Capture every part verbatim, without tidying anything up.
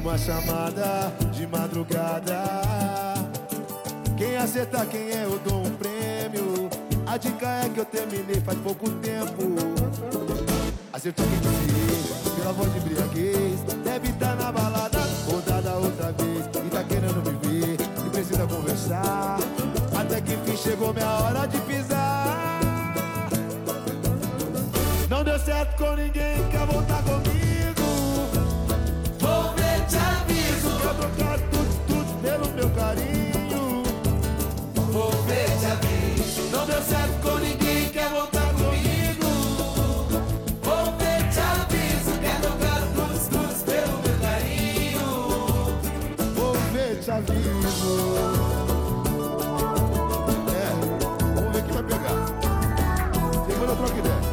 Uma chamada de madrugada. Quem acertar quem é, eu dou um prêmio. A dica é que eu terminei faz pouco tempo. Acertou quem disse, pela voz de embriaguez. Deve estar na balada, rodada outra vez. E tá querendo me ver, e precisa conversar. Até que enfim chegou minha hora de pisar. Não deu certo com ninguém, quer voltar comigo. Vou ver, te aviso. Quer trocar tudo, tudo pelo meu carinho. Vou ver, te aviso. Não deu certo com ninguém, quer voltar comigo. Vou ver, te aviso. Quer trocar tudo, tudo pelo meu carinho. Vou ver, te aviso. É, vamos ver quem vai pegar. Depois eu troco ideia.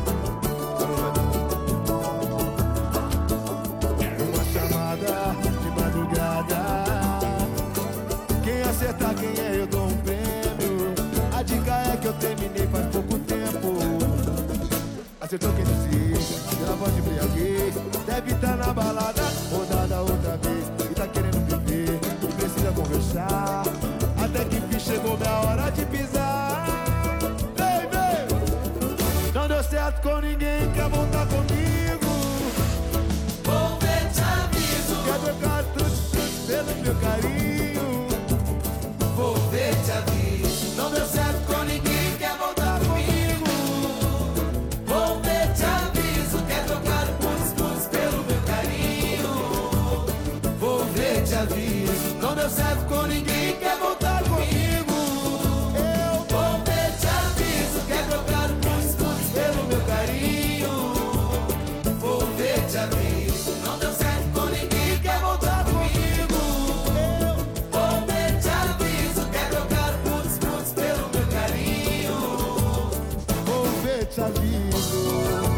Uma chamada de madrugada. Quem acertar quem é, eu dou um prêmio. A dica é que eu terminei faz pouco tempo. Acertou quem disse, pela voz de embriaguez. Deve estar na balada, rodada outra vez. E tá querendo viver, e precisa conversar. Até que enfim chegou minha hora de pisar. Vem, vem! Não deu certo com ninguém, quer voltar comigo. Vou ver, te aviso. Quer trocar tudo, tudo pelo meu carinho. Vou ver, te aviso. Não deu certo com ninguém, quer voltar comigo. Vou ver, te aviso. Quer trocar pus, pus pelo meu carinho. Vou ver, te aviso. Não deu certo com ninguém, quer voltar comigo. Eu Vou ver, te aviso. Quer trocar pus, pus pelo meu carinho. Vou ver, te aviso. Não deu certo com ninguém, quer voltar comigo. Vou ver, te aviso. Quer trocar pus, pus pelo meu carinho. vou ver, te aviso.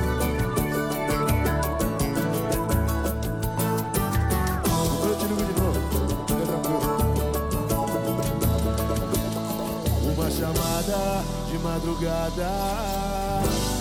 Eu te ligo de novo, fica tranquilo. Uma chamada de madrugada.